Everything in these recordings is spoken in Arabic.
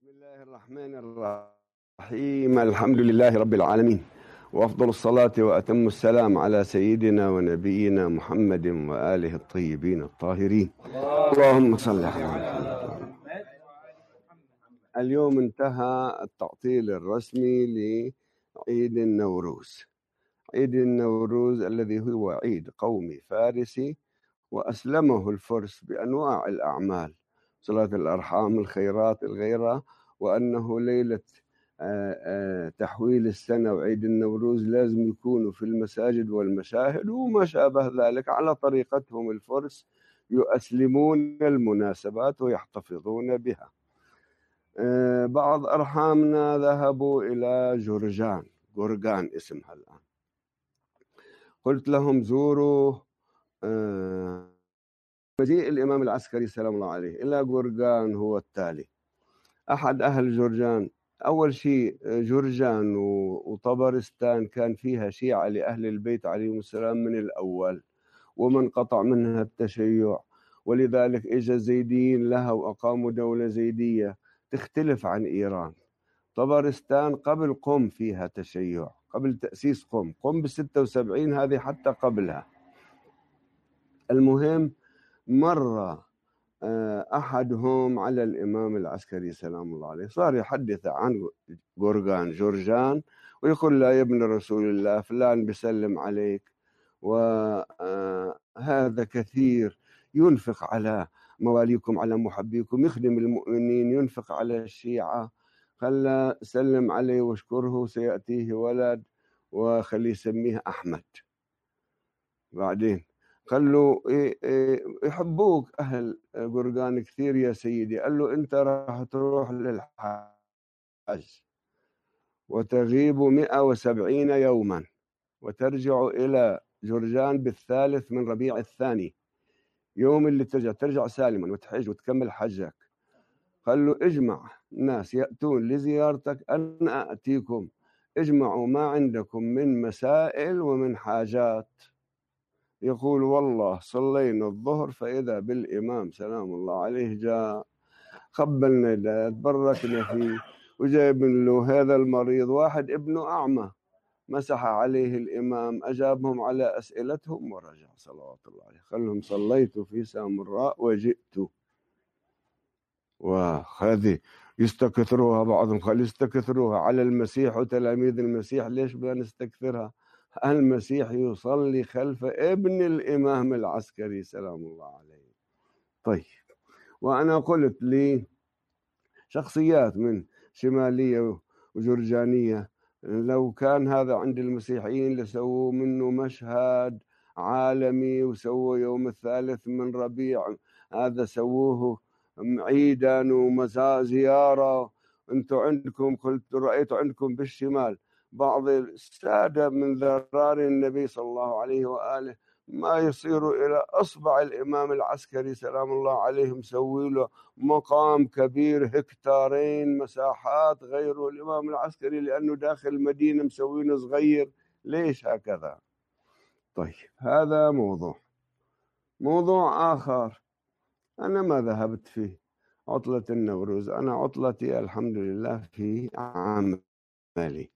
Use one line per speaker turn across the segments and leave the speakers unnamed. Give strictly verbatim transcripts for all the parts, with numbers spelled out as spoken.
بسم الله الرحمن الرحيم. الحمد لله رب العالمين، وأفضل الصلاة وأتم السلام على سيدنا ونبينا محمد وآله الطيبين الطاهرين. اللهم صل على محمد. اليوم انتهى التعطيل الرسمي لعيد النوروز. عيد النوروز الذي هو عيد قومي فارسي، وأسلمه الفرس بأنواع الأعمال، صلة الأرحام، الخيرات، الغيرة، وأنه ليلة تحويل السنة وعيد النوروز لازم يكونوا في المساجد والمشاهد وما شابه ذلك على طريقتهم الفرس، يؤسلمون المناسبات ويحتفظون بها. بعض أرحامنا ذهبوا إلى جرجان، جرجان اسمها الآن. قلت لهم زوروا مجيء الإمام العسكري سلام الله عليه إلى جرجان هو التالي. أحد أهل جرجان، أول شيء جرجان وطبرستان كان فيها شيعة لأهل البيت عليهم السلام من الأول، ومن قطع منها التشيع، ولذلك إجا الزيديين لها وأقاموا دولة زيدية تختلف عن إيران. طبرستان قبل قم فيها تشيع، قبل تأسيس قم، قم بالستة وسبعين، هذه حتى قبلها. المهم مر أحدهم على الإمام العسكري سلام الله عليه، صار يحدث عن جرجان جرجان ويقول له يا ابن رسول الله فلان بيسلم عليك، وهذا كثير ينفق على مواليكم، على محبيكم، يخدم المؤمنين، ينفق على الشيعة، خلى سلم عليه واشكره، سيأتيه ولد وخليه يسميه أحمد. بعدين خلوا يحبوك أهل جرجان كثير يا سيدي. قال له أنت راح تروح للحج وتغيب مئة وسبعين يوما وترجع إلى جرجان بالثالث من ربيع الثاني، يوم اللي ترجع ترجع سالما وتحج وتكمل حجك. قال له اجمع ناس يأتون لزيارتك، أنا أأتيكم، اجمعوا ما عندكم من مسائل ومن حاجات. يقول والله صلينا الظهر فإذا بالإمام سلام الله عليه جاء، قبلنا يديه، تبركنا فيه، وجايب له هذا المريض واحد ابنه أعمى، مسح عليه الإمام، أجابهم على أسئلتهم ورجع صلوات الله عليه. خلهم صليت في سامراء وجئت. وهذه يستكثروها بعضهم، خلي يستكثروها على المسيح وتلاميذ المسيح، ليش بدنا نستكثرها؟ المسيح يصلي خلف ابن الإمام العسكري سلام الله عليه. طيب، وأنا قلت لي شخصيات من شمالية وجرجانية لو كان هذا عند المسيحيين لسووا منه مشهد عالمي، وسووا يوم الثالث من ربيع هذا سووه عيدا ومساء زيارة. انتم عندكم، قلت رأيت عندكم بالشمال بعض السادة من ذرار النبي صلى الله عليه وآله ما يصيروا إلى أصبع الإمام العسكري سلام الله عليه، مسوي له مقام كبير هكتارين مساحات غيره الإمام العسكري، لأنه داخل المدينة مسوينه صغير. ليش هكذا؟ طيب، هذا موضوع. موضوع آخر، أنا ما ذهبت في عطلة النوروز، أنا عطلتي الحمد لله في عملي،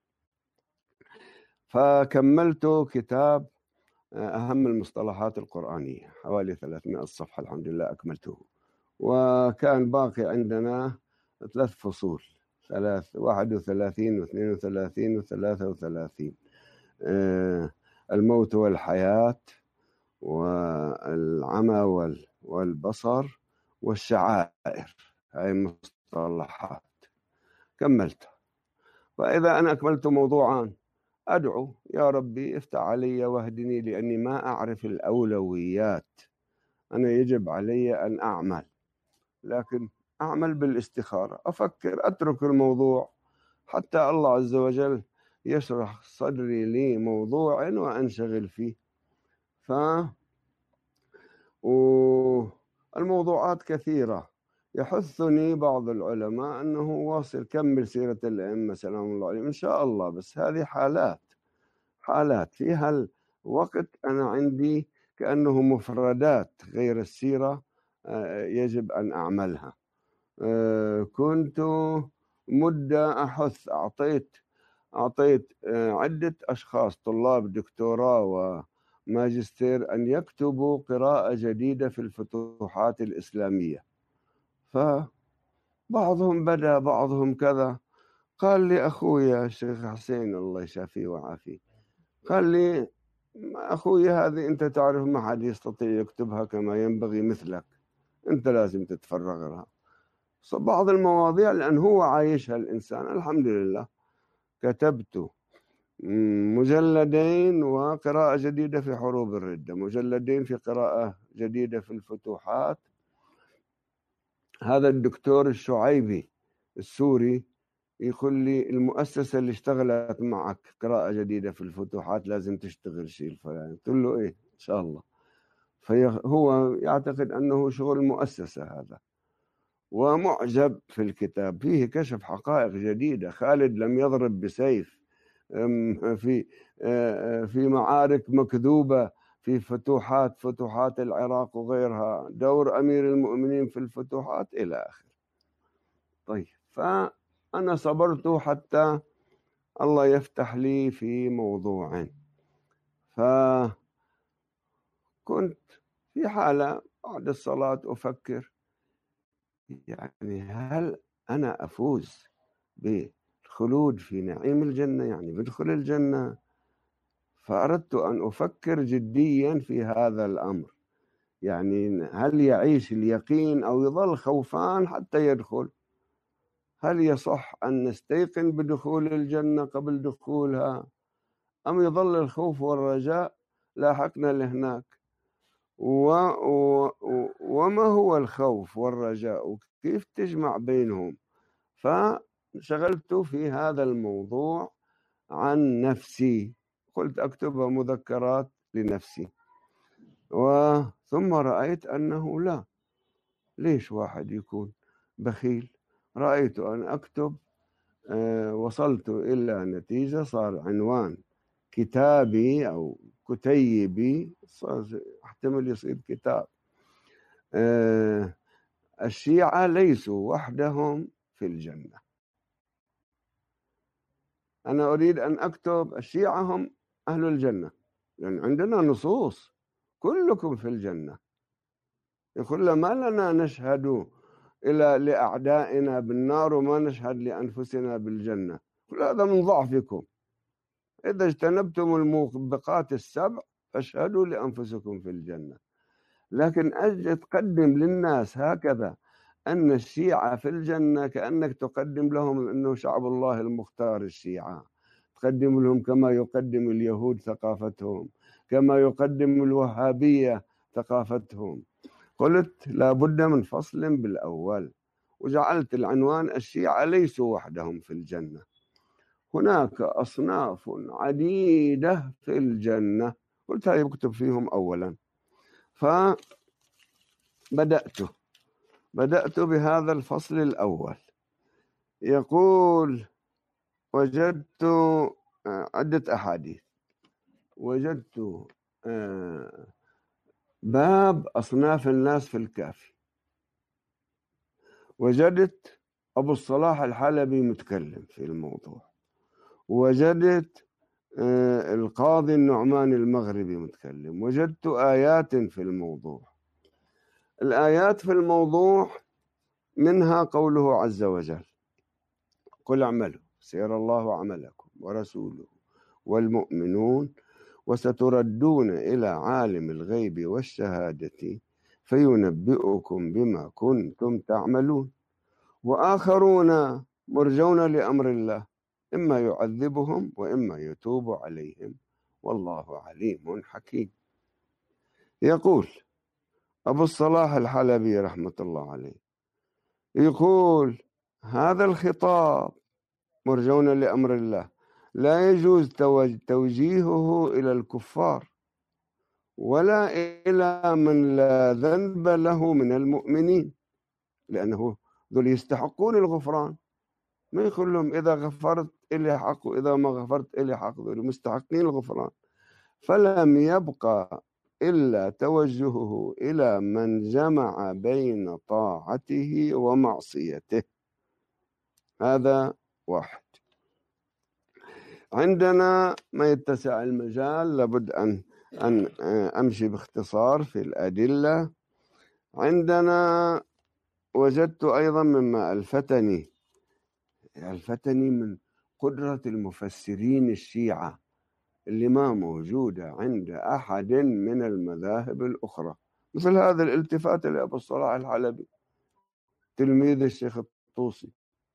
فكملت كتاب أهم المصطلحات القرآنية حوالي ثلاثمائة صفحة الحمد لله أكملته، وكان باقي عندنا ثلاث فصول، ثلاث واحد وثلاثين واثنين وثلاثين وثلاثة وثلاثين، الموت والحياة والعمى والبصر والشعائر، هاي مصطلحات كملتها. فإذا أنا أكملت موضوعان أدعو يا ربي افتح علي واهدني، لأني ما أعرف الأولويات. أنا يجب علي أن أعمل، لكن أعمل بالاستخارة، أفكر، أترك الموضوع حتى الله عز وجل يشرح صدري لي موضوع وأنشغل فيه. ف والموضوعات كثيرة. يحثني بعض العلماء أنه واصل كمل سيرة الأئمة سلام الله عليهم إن شاء الله، بس هذه حالات حالات في هالوقت أنا عندي كأنه مفردات غير السيرة يجب أن أعملها. كنت مدة أحث أعطيت أعطيت عدة أشخاص طلاب دكتوراه وماجستير أن يكتبوا قراءة جديدة في الفتوحات الإسلامية، فبعضهم بدأ بعضهم كذا. قال لي أخويا الشيخ حسين الله يشافيه ويعافيه، قال لي أخوي هذه أنت تعرف ما حد يستطيع يكتبها كما ينبغي مثلك، أنت لازم تتفرغ لها. بعض المواضيع لأن هو عايشها الإنسان. الحمد لله كتبت مجلدين وقراءة جديدة في حروب الردة، مجلدين في قراءة جديدة في الفتوحات. هذا الدكتور الشعيبي السوري يقول لي المؤسسة اللي اشتغلت معك قراءة جديدة في الفتوحات لازم تشتغل شيء الفلاني. قلت له إيه إن شاء الله. فهو يعتقد أنه شغل مؤسسة هذا، ومعجب في الكتاب، فيه كشف حقائق جديدة. خالد لم يضرب بسيف في في معارك مكذوبة، في فتوحات فتوحات العراق وغيرها، دور أمير المؤمنين في الفتوحات إلى آخره. طيب، فأنا صبرت حتى الله يفتح لي في موضوع. فكنت في حالة بعد الصلاة أفكر يعني هل أنا أفوز بالخلود في نعيم الجنة، يعني بدخل الجنة؟ فأردت أن أفكر جديا في هذا الأمر، يعني هل يعيش اليقين أو يظل خوفان حتى يدخل؟ هل يصح أن نستيقن بدخول الجنة قبل دخولها، أم يظل الخوف والرجاء لاحقنا لهناك؟ و... و... وما هو الخوف والرجاء؟ كيف تجمع بينهم؟ فشغلت في هذا الموضوع عن نفسي، قلت أكتبها مذكرات لنفسي. وثم رأيت أنه لا، ليش واحد يكون بخيل؟ رأيت أن أكتب. أه وصلت إلى نتيجة، صار عنوان كتابي أو كتيبي، احتمل يصير كتاب. أه الشيعة ليسوا وحدهم في الجنة. أنا أريد أن أكتب الشيعة هم أهل الجنة، لأن يعني عندنا نصوص كلكم في الجنة. يقول ما لنا نشهد إلى لأعدائنا بالنار وما نشهد لأنفسنا بالجنة؟ كل هذا من ضعفكم. إذا اجتنبتم الموبقات السبع فاشهدوا لأنفسكم في الجنة. لكن أجي تقدم للناس هكذا أن الشيعة في الجنة، كأنك تقدم لهم أنه شعب الله المختار. الشيعة تقدم لهم كما يقدم اليهود ثقافتهم، كما يقدم الوهابية ثقافتهم. قلت لابد من فصل بالأول، وجعلت العنوان الشيعة ليسوا وحدهم في الجنة، هناك أصناف عديدة في الجنة. قلت هاي بكتب فيهم أولا. فبدأت بدأت بهذا الفصل الأول. يقول وجدت عدة أحاديث. وجدت باب أصناف الناس في الكافي، وجدت أبو الصلاح الحلبي متكلم في الموضوع، وجدت القاضي النعمان المغربي متكلم، وجدت آيات في الموضوع. الآيات في الموضوع منها قوله عز وجل قل اعملوا سيرى الله عملكم ورسوله والمؤمنون وستردون إلى عالم الغيب والشهادة فينبئكم بما كنتم تعملون وآخرون مرجون لأمر الله إما يعذبهم وإما يتوب عليهم والله عليم حكيم. يقول أبو الصلاح الحلبي رحمة الله عليه، يقول هذا الخطاب مرجون لأمر الله لا يجوز توجيهه إلى الكفار ولا إلى من لا ذنب له من المؤمنين، لأنه ذول يستحقون الغفران. ما يقول لهم إذا غفرت إلي حق وإذا ما غفرت إلي حق، ذول مستحقين الغفران. فلم يبقى إلا توجهه إلى من جمع بين طاعته ومعصيته. هذا واحد. عندنا ما يتسع المجال، لابد أن أن أمشي باختصار في الأدلة. عندنا وجدت أيضا مما ألفتني ألفتني من قدرة المفسرين الشيعة اللي ما موجودة عند أحد من المذاهب الأخرى، مثل هذا الالتفات لأبو الصلاح الحلبي تلميذ الشيخ الطوسي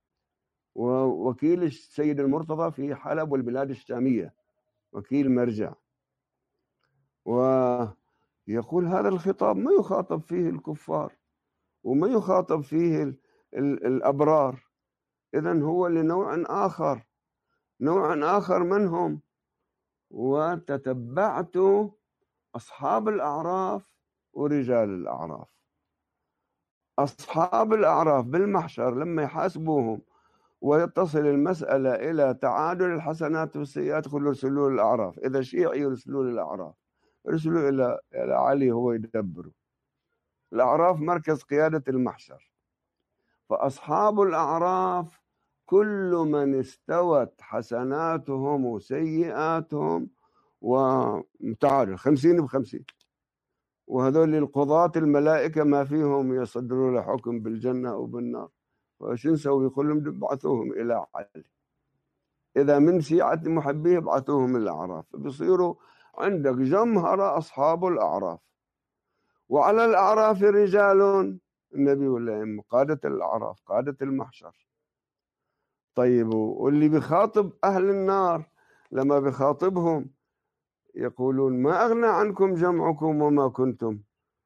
ووكيل السيد المرتضى في حلب والبلاد الشامية، وكيل مرجع، ويقول هذا الخطاب ما يخاطب فيه الكفار وما يخاطب فيه ال ال الأبرار، إذن هو لنوع آخر، نوع آخر منهم. وتتبعت أصحاب الأعراف ورجال الأعراف. أصحاب الأعراف بالمحشر لما يحاسبوهم ويتصل المسألة إلى تعادل الحسنات والسيئات يقولوا ارسلوا الأعراف، إذا شيعي يرسلوا الأعراف، ارسلوا إلى إلى علي هو يدبره. الأعراف مركز قيادة المحشر. فأصحاب الأعراف كل من استوت حسناتهم وسيئاتهم ومتعادل خمسين بخمسين، وهذول القضاة الملائكة ما فيهم يصدروا له حكم بالجنة أو بالنار، وشو نسوي؟ يقول لهم ابعثوهم إلى علي، إذا من شيعة محبيه ابعثوهم إلى الأعراف، بيصيروا عندك جمهرة أصحاب الأعراف. وعلى الأعراف رجال، النبي والأئمة قادة الأعراف، قادة المحشر. طيب واللي بيخاطب أهل النار لما بيخاطبهم يقولون ما أغنى عنكم جمعكم وما كنتم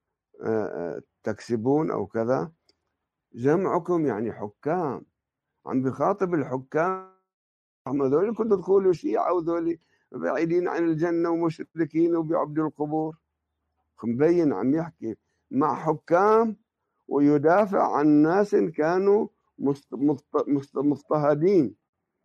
تكسبون أو كذا. جمعكم يعني حكام، عم بيخاطب الحكام، هذول كنتوا تقولوا شيعة وذولي بعيدين عن الجنة ومشركين وبيعبدوا القبور. مبين عم يحكي مع حكام ويدافع عن ناس كانوا مضطهدين.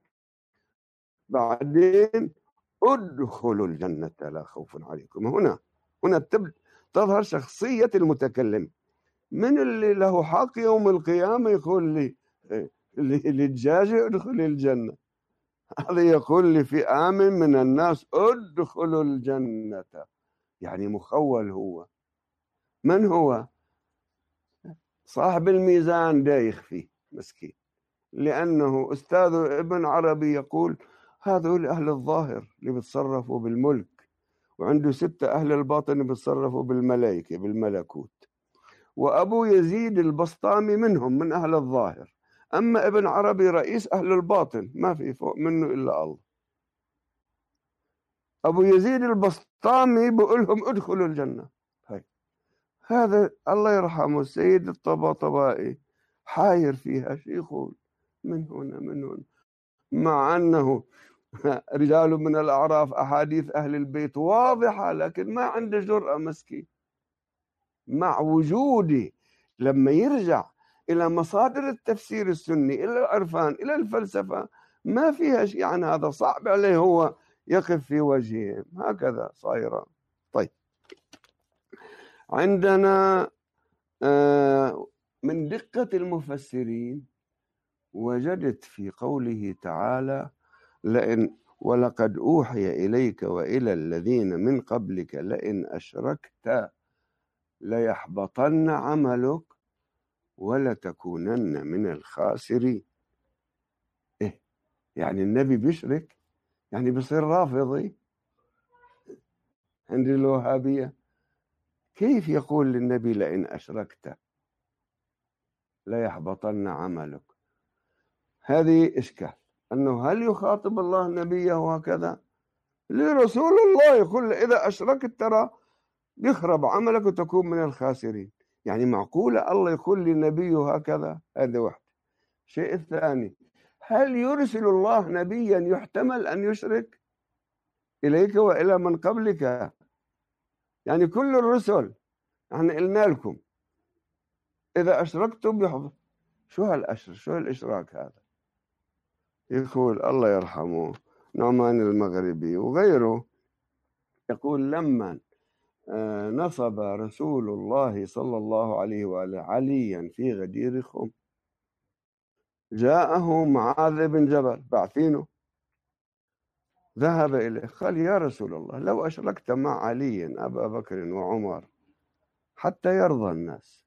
بعدين ادخلوا الجنة لا خوف عليكم. هنا هنا تظهر شخصية المتكلم. من اللي له حق يوم القيامة يقول لي للدجاج ادخل الجنة، هذا يقول لفئام من الناس ادخلوا الجنة، يعني مخول. هو من هو؟ صاحب الميزان دايخ فيه مسكين، لأنه أستاذ ابن عربي يقول هذول أهل الظاهر اللي بيتصرفوا بالملك، وعنده ستة أهل الباطن بيتصرفوا بالملائكة بالملكوت، وأبو يزيد البسطامي منهم من أهل الظاهر، أما ابن عربي رئيس أهل الباطن ما في فوق منه إلا الله. أبو يزيد البسطامي بيقول لهم ادخلوا الجنة. هاي. هذا الله يرحمه السيد الطباطبائي حاير فيها، شو يقول من هنا من هنا، مع أنه رجال من الأعراف أحاديث أهل البيت واضحة، لكن ما عنده جرأة مسكين. مع وجودي لما يرجع إلى مصادر التفسير السني، إلى العرفان، إلى الفلسفة، ما فيها شيء عن هذا، صعب عليه هو يقف في وجههم. هكذا صايرة. طيب عندنا من دقة المفسرين وجدت في قوله تعالى لئن ولقد أوحي إليك وإلى الذين من قبلك لئن أشركت ليحبطن عملك ولتكونن من الخاسرين. إيه يعني النبي بيشرك؟ يعني بيصير رافضي عند الوهابية؟ كيف يقول للنبي لئن أشركت ليحبطن عملك؟ هذه إشكال، أنه هل يخاطب الله نبيه هكذا؟ لرسول الله يقول إذا أشركت ترى يخرب عملك وتكون من الخاسرين. يعني معقولة الله يقول لنبيه هكذا؟ هذا واحد. الشيء الثاني، هل يرسل الله نبيا يحتمل أن يشرك إليك وإلى من قبلك؟ يعني كل الرسل احنا قلنا لكم إذا أشركتم يحبط. شو هالأشر شو هالإشراك هذا؟ يقول الله يرحمه نعمان المغربي وغيره، يقول لما نصب رسول الله صلى الله عليه وآله عليا في غدير خم. جاءه معاذ بن جبل بعثينه، ذهب إليه قال يا رسول الله لو أشركت مع علي أبا بكر وعمر حتى يرضى الناس،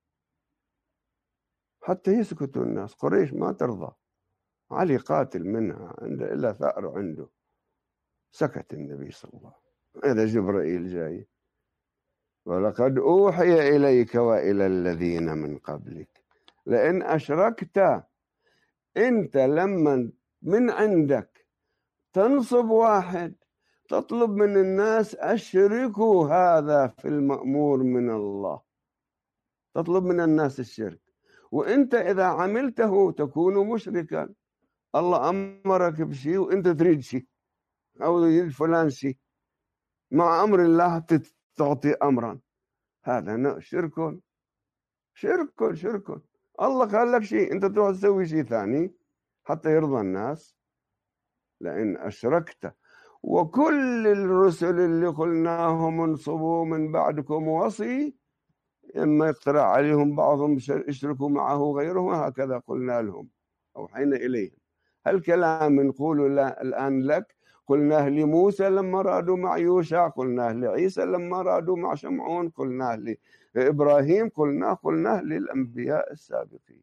حتى يسكتوا الناس، قريش ما ترضى، علي قاتل منها عنده إلا ثأر عنده. سكت النبي صلى الله عليه وسلم. إذا جبرائيل جاي ولقد أوحي إليك وإلى الذين من قبلك لئن أشركت، أنت لما من عندك تنصب واحد تطلب من الناس أشركوا هذا في المأمور من الله، تطلب من الناس الشرك، وأنت إذا عملته تكون مشركا. الله أمرك بشيء وأنت تريد شيء أو يريد فلان شيء مع أمر الله تعطي أمرا، هذا شرك شرك شرك. الله قال لك شيء أنت تروح تسوي شيء ثاني حتى يرضى الناس. لئن أشركت، وكل الرسل اللي قلناهم انصبوا من بعدكم وصي، إما يقترح عليهم بعضهم اشركوا معه غيرهم، هكذا قلنا لهم أوحينا إليهم. هالكلام نقوله الآن لك قلناه لموسى لما رادوا مع يوشع، قلناه لعيسى لما رادوا مع شمعون، قلناه لإبراهيم، قلناه قلناه للأنبياء السابقين.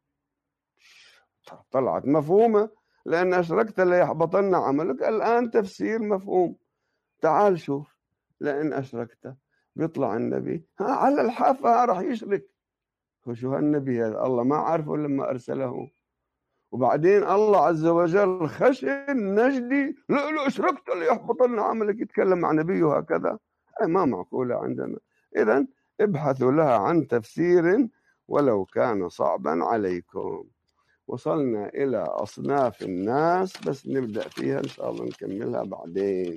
طلعت مفهومة، لأن أشركت ليحبطن عملك. الآن تفسير مفهوم. تعال شوف، لأن أشركت بيطلع النبي ها على الحافة راح يشرك. وشو هالنبي هذا الله ما عرفه لما أرسله، وبعدين الله عز وجل خشن نجدي لا لا أشركت ليحبطن عملك، يتكلم مع نبيه هكذا؟ ما معقولة عندنا. إذن ابحثوا لها عن تفسير ولو كان صعبا عليكم. وصلنا إلى أصناف الناس، بس نبدأ فيها إن شاء الله نكملها بعدين.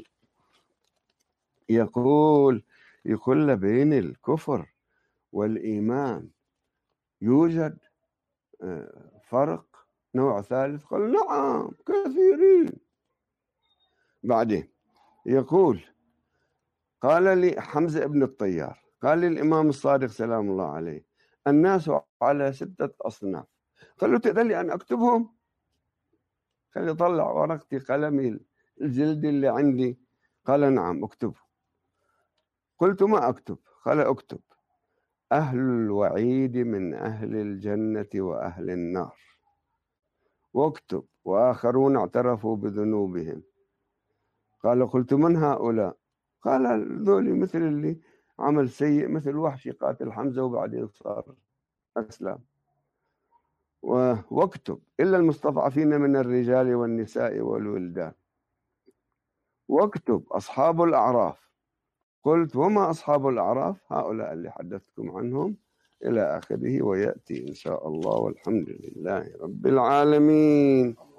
يقول يقول بين الكفر والإيمان يوجد فرق نوع ثالث؟ قال نعم كثيرين. بعدين يقول قال لي حمزة بن الطيار قال لي الإمام الصادق سلام الله عليه الناس على ستة أصناف. قال له تقدر لي أن أكتبهم؟ خلي أطلع ورقتي قلمي الجلد اللي عندي. قال نعم اكتب. قلت ما أكتب؟ قال اكتب أهل الوعيد من أهل الجنة وأهل النار، واكتب وآخرون اعترفوا بذنوبهم. قال قلت من هؤلاء؟ قال ذولي مثل اللي عمل سيء مثل وحشي قاتل حمزة وبعدين صار أسلم. واكتب إلا المستضعفين من الرجال والنساء والولدان، واكتب أصحاب الأعراف. قلت وما أصحاب الأعراف؟ هؤلاء اللي حدثتكم عنهم إلى آخره، ويأتي إن شاء الله، والحمد لله رب العالمين.